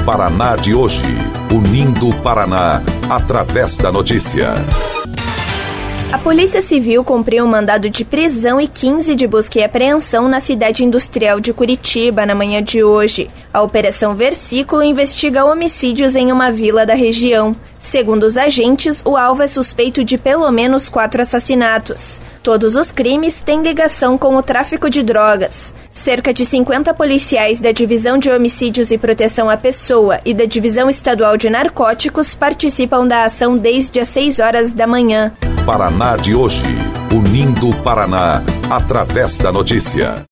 Paraná de hoje, unindo o Paraná através da notícia. A Polícia Civil cumpriu um mandado de prisão e 15 de busca e apreensão na cidade industrial de Curitiba na manhã de hoje. A Operação Versículo investiga homicídios em uma vila da região. Segundo os agentes, o alvo é suspeito de pelo menos 4 assassinatos. Todos os crimes têm ligação com o tráfico de drogas. Cerca de 50 policiais da Divisão de Homicídios e Proteção à Pessoa e da Divisão Estadual de Narcóticos participam da ação desde as 6 horas da manhã. Paraná de hoje, unindo o Paraná através da notícia.